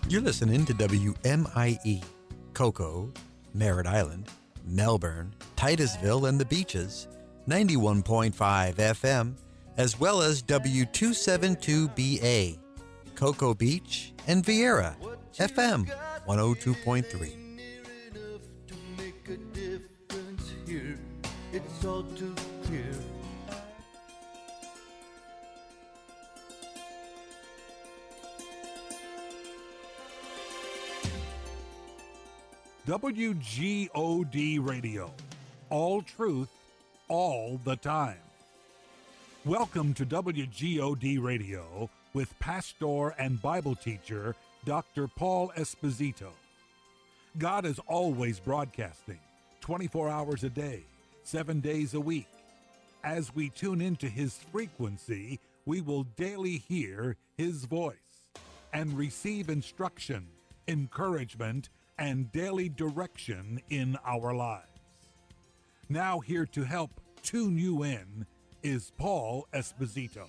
You're listening to WMIE, Cocoa, Merritt Island, Melbourne, Titusville, and the Beaches, 91.5 FM, as well as W272BA, Cocoa Beach, and Vieira, FM 102.3. It's all too clear. WGOD Radio. All truth, all the time. Welcome to WGOD Radio with pastor and Bible teacher Dr. Paul Esposito. God is always broadcasting 24 hours a day, 7 days a week. As we tune into his frequency, we will daily hear his voice and receive instruction, encouragement, and daily direction in our lives. Now here to help tune you in is Paul Esposito.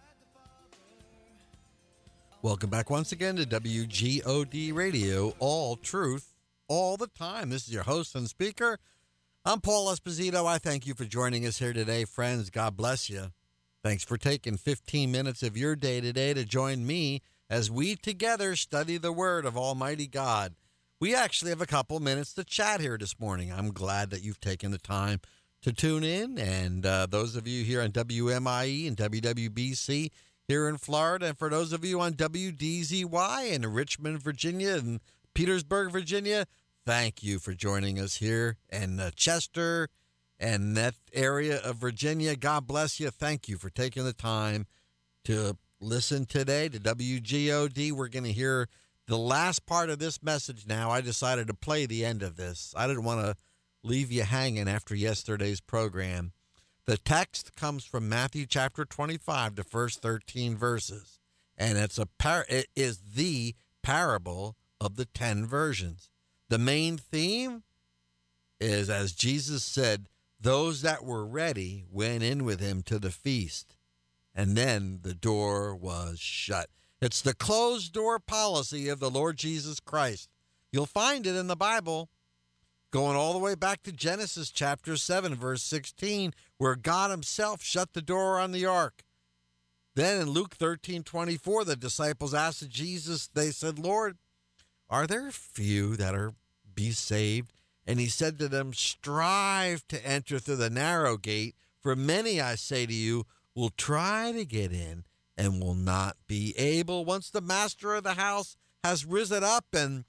Welcome back once again to WGOD Radio, all truth, all the time. This is your host and speaker. I'm Paul Esposito. I thank you for joining us here today, friends. God bless you. Thanks for taking 15 minutes of your day today to join me as we together study the Word of Almighty God. We actually have a couple minutes to chat here this morning. I'm glad that you've taken the time to tune in, and those of you here on WMIE and WWBC here in Florida, and for those of you on WDZY in Richmond, Virginia, and Petersburg, Virginia, thank you for joining us here in Chester and that area of Virginia. God bless you. Thank you for taking the time to listen today to WGOD. We're going to hear the last part of this message now. I decided to play the end of this. I didn't want to leave you hanging after yesterday's program. The text comes from Matthew chapter 25, the first 13 verses, and it is the parable of the 10 virgins. The main theme is, as Jesus said, those that were ready went in with him to the feast, and then the door was shut. It's the closed door policy of the Lord Jesus Christ. You'll find it in the Bible, going all the way back to Genesis chapter 7, verse 16, where God himself shut the door on the ark. Then in Luke 13:24, the disciples asked Jesus, they said, Lord, are there few that are be saved? And he said to them, strive to enter through the narrow gate, for many, I say to you, will try to get in and will not be able. Once the master of the house has risen up and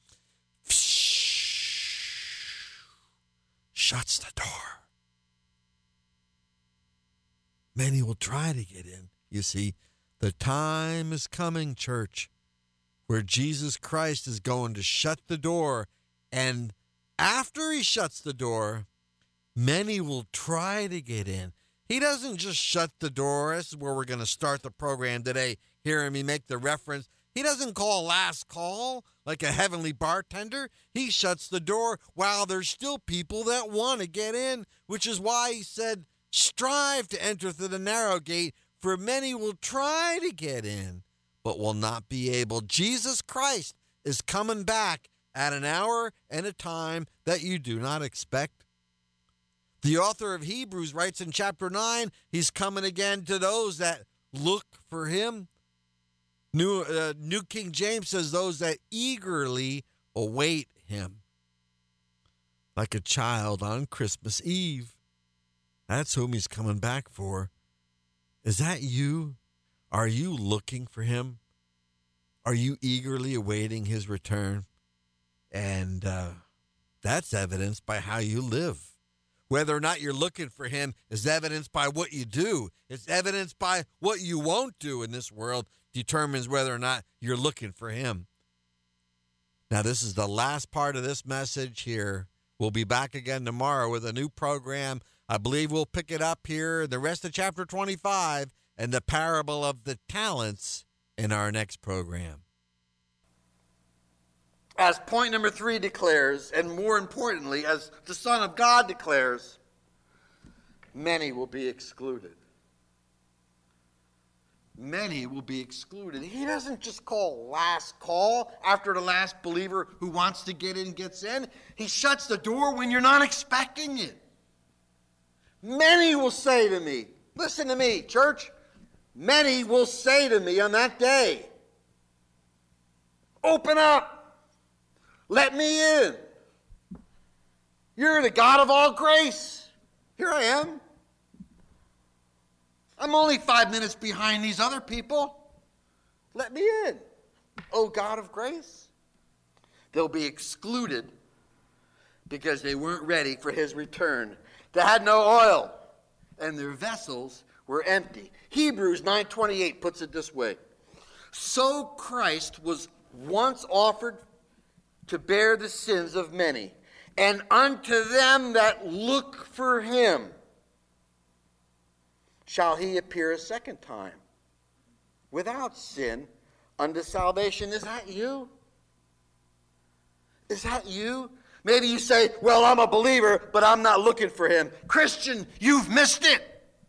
shuts the door, many will try to get in. You see, the time is coming, church, where Jesus Christ is going to shut the door, and after he shuts the door, many will try to get in. He doesn't just shut the door. This is where we're going to start the program today, hearing me make the reference. He doesn't call last call like a heavenly bartender. He shuts the door while there's still people that want to get in, which is why he said, strive to enter through the narrow gate, for many will try to get in, but will not be able. Jesus Christ is coming back at an hour and a time that you do not expect. The author of Hebrews writes in chapter 9, he's coming again to those that look for him. New King James says those that eagerly await him. Like a child on Christmas Eve. That's whom he's coming back for. Is that you? Are you looking for him? Are you eagerly awaiting his return? And that's evidenced by how you live. Whether or not you're looking for him is evidenced by what you do. It's evidenced by what you won't do in this world determines whether or not you're looking for him. Now, this is the last part of this message here. We'll be back again tomorrow with a new program. I believe we'll pick it up here, the rest of chapter 25 and the parable of the talents in our next program. As point number 3 declares, and more importantly, as the Son of God declares, many will be excluded. many will be excluded. He doesn't just call last call after the last believer who wants to get in gets in. He shuts the door when you're not expecting it. Many will say to me, listen to me, church, many will say to me on that day, open up, let me in. You're the God of all grace. Here I am. I'm only 5 minutes behind these other people. Let me in. Oh, God of grace. They'll be excluded because they weren't ready for his return. They had no oil, and their vessels were empty. Hebrews 9:28 puts it this way. So Christ was once offered to bear the sins of many, and unto them that look for him shall he appear a second time, without sin, unto salvation. Is that you? Is that you? Maybe you say, well, I'm a believer, but I'm not looking for him. Christian, you've missed it.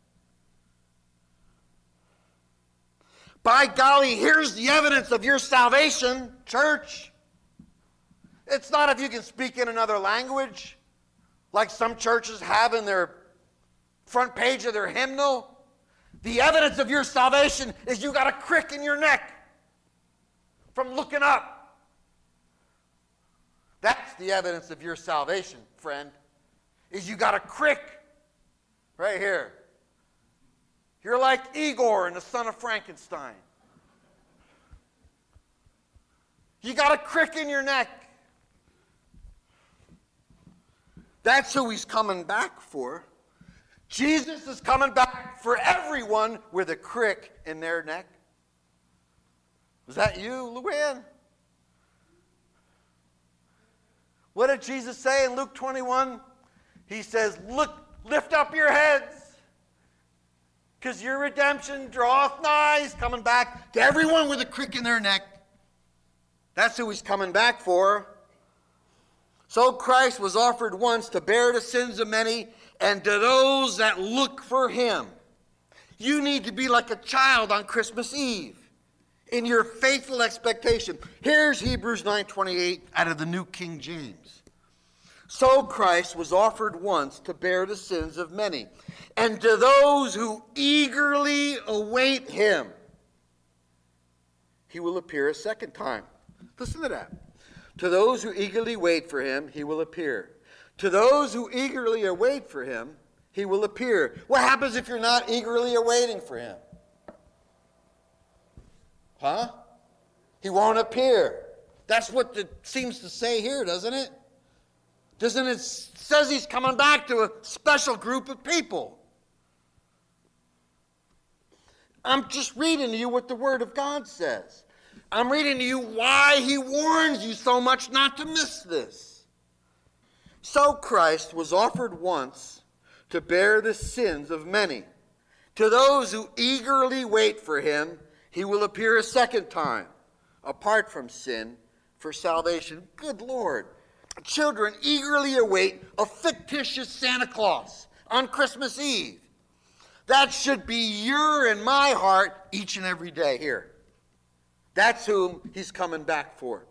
By golly, here's the evidence of your salvation, church. It's not if you can speak in another language, like some churches have in their front page of their hymnal. The evidence of your salvation is you got a crick in your neck from looking up. That's the evidence of your salvation, friend, is you got a crick right here. You're like Igor in The Son of Frankenstein. You got a crick in your neck. That's who he's coming back for. Jesus is coming back for everyone with a crick in their neck. Is that you, Luann? What did Jesus say in Luke 21? He says, look, lift up your heads, because your redemption draweth nigh. He's coming back to everyone with a crick in their neck. That's who he's coming back for. So Christ was offered once to bear the sins of many, and to those that look for him. You need to be like a child on Christmas Eve in your faithful expectation. Here's Hebrews 9:28 out of the New King James. So Christ was offered once to bear the sins of many, and to those who eagerly await him, he will appear a second time. Listen to that. To those who eagerly wait for him, he will appear. To those who eagerly await for him, he will appear. What happens if you're not eagerly awaiting for him? Huh? He won't appear. That's what it seems to say here, doesn't it? Doesn't it says he's coming back to a special group of people? I'm just reading to you what the Word of God says. I'm reading to you why he warns you so much not to miss this. So Christ was offered once to bear the sins of many. To those who eagerly wait for him, he will appear a second time, apart from sin, for salvation. Good Lord. Children eagerly await a fictitious Santa Claus on Christmas Eve. That should be your and my heart each and every day here. That's whom he's coming back for.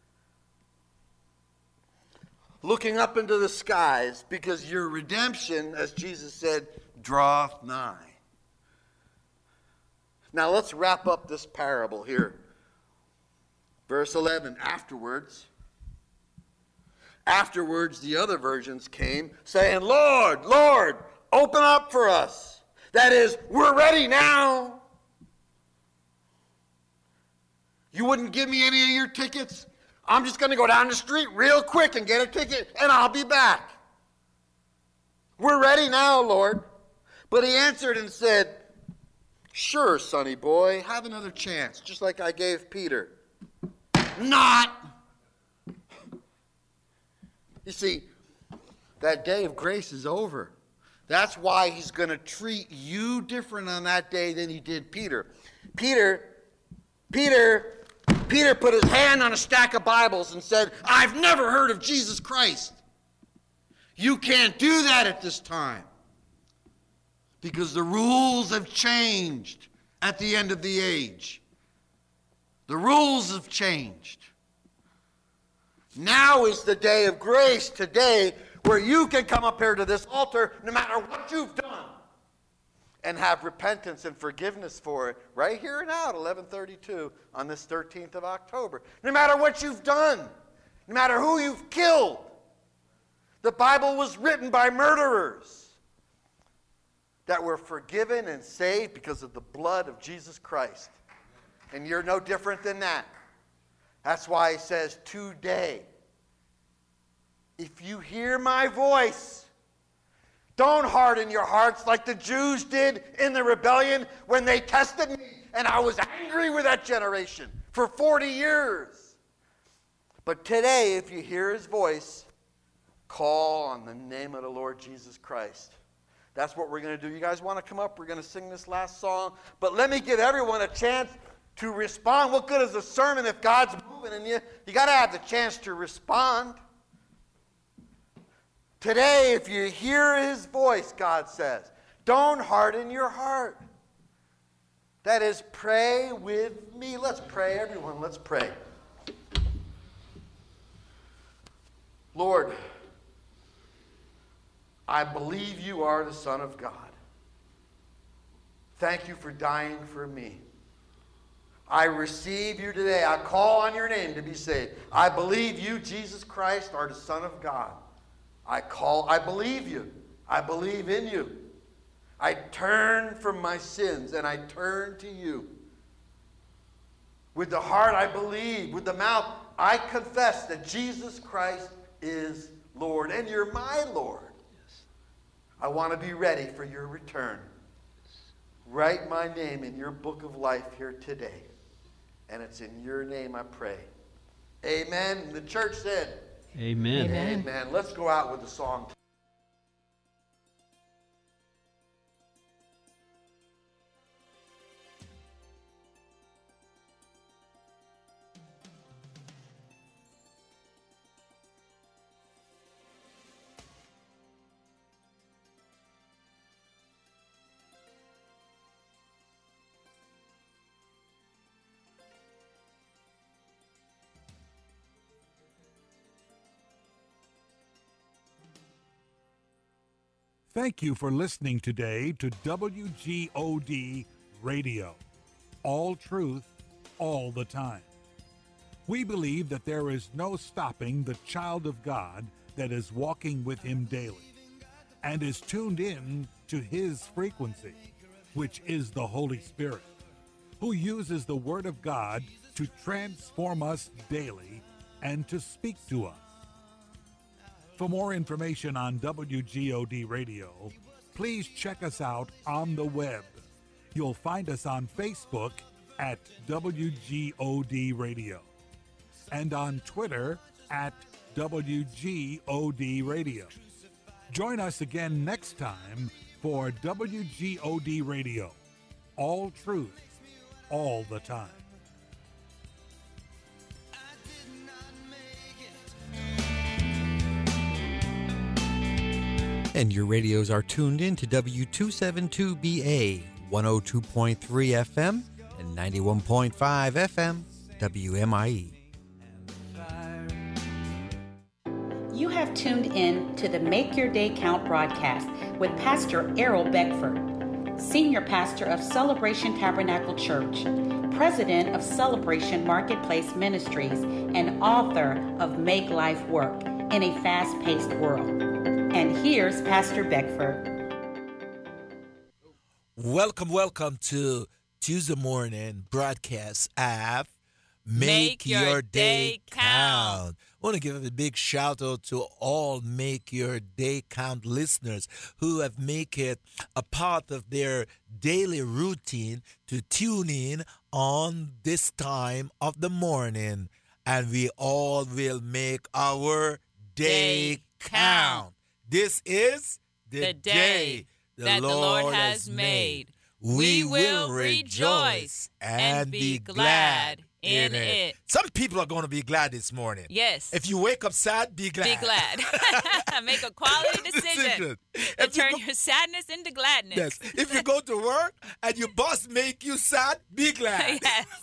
Looking up into the skies, because your redemption, as Jesus said, draweth nigh. Now let's wrap up this parable here. Verse 11, afterwards, the other virgins came, saying, Lord, Lord, open up for us. That is, we're ready now. You wouldn't give me any of your tickets? I'm just going to go down the street real quick and get a ticket, and I'll be back. We're ready now, Lord. But he answered and said, sure, sonny boy, have another chance, just like I gave Peter. Not. You see, that day of grace is over. That's why he's going to treat you different on that day than he did Peter. Peter put his hand on a stack of Bibles and said, I've never heard of Jesus Christ. You can't do that at this time, because the rules have changed at the end of the age. The rules have changed. Now is the day of grace today where you can come up here to this altar no matter what you've done and have repentance and forgiveness for it right here and now at 11:32 on this 13th of October. No matter what you've done, no matter who you've killed. The Bible was written by murderers that were forgiven and saved because of the blood of Jesus Christ. And you're no different than that. That's why he says today, if you hear my voice, don't harden your hearts like the Jews did in the rebellion when they tested me, and I was angry with that generation for 40 years. But today, if you hear his voice, call on the name of the Lord Jesus Christ. That's what we're going to do. You guys want to come up? We're going to sing this last song. But let me give everyone a chance to respond. What good is a sermon if God's moving in you? You got to have the chance to respond. Today, if you hear his voice, God says, don't harden your heart. That is, pray with me. Let's pray, everyone. Let's pray. Lord, I believe you are the Son of God. Thank you for dying for me. I receive you today. I call on your name to be saved. I believe you, Jesus Christ, are the Son of God. I believe you. I believe in you. I turn from my sins and I turn to you. With the heart I believe. With the mouth I confess that Jesus Christ is Lord. And you're my Lord. I want to be ready for your return. Write my name in your book of life here today. And it's in your name I pray. Amen. The church said, Amen. Amen. Let's go out with a song. Thank you for listening today to WGOD Radio. All truth, all the time. We believe that there is no stopping the child of God that is walking with him daily and is tuned in to his frequency, which is the Holy Spirit, who uses the Word of God to transform us daily and to speak to us. For more information on WGOD Radio, please check us out on the web. You'll find us on Facebook at WGOD Radio and on Twitter at WGOD Radio. Join us again next time for WGOD Radio. All truth, all the time. And your radios are tuned in to W272BA, 102.3 FM and 91.5 FM, WMIE. You have tuned in to the Make Your Day Count broadcast with Pastor Errol Beckford, Senior Pastor of Celebration Tabernacle Church, President of Celebration Marketplace Ministries, and author of Make Life Work in a Fast-Paced World. And here's Pastor Beckford. Welcome to Tuesday morning broadcast of Make Your Day Count. I want to give a big shout out to all Make Your Day Count listeners who have made it a part of their daily routine to tune in on this time of the morning. And we all will make our day count. This is the day the Lord has made. we will rejoice and be glad in it. Some people are going to be glad this morning. Yes. If you wake up sad, be glad. Be glad. Make a quality decision to turn your sadness into gladness. Yes. If you go to work and your boss make you sad, be glad. Yes.